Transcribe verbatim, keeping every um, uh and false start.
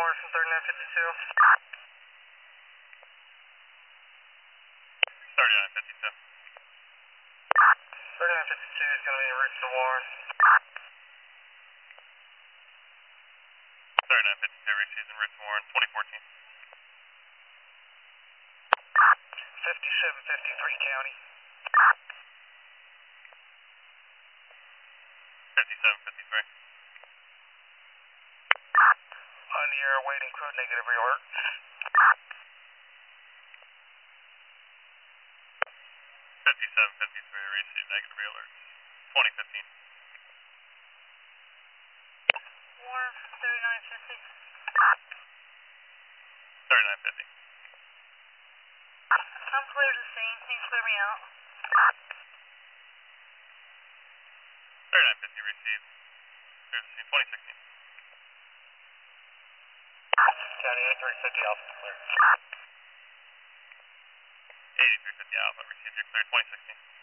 Mars from thirty-nine fifty-two. thirty-nine fifty-two. thirty-nine fifty-two is going to be en route to Warren. thirty-nine fifty-two receives en route to Warren, twenty fourteen. fifty-seven fifty-three County. fifty-seven fifty-three. On the air, waiting code negative reorder. fifty-seven fifty-three, receive negative alert. twenty fifteen. Warren from thirty-nine fifty. thirty-nine fifty. I'm clear to the scene. You can clear me out. thirty-nine fifty, receive. Clear the scene, twenty sixteen. County eighty-three fifty Alpha clear. eighty-three fifty Alpha, receive your clear, twenty sixteen.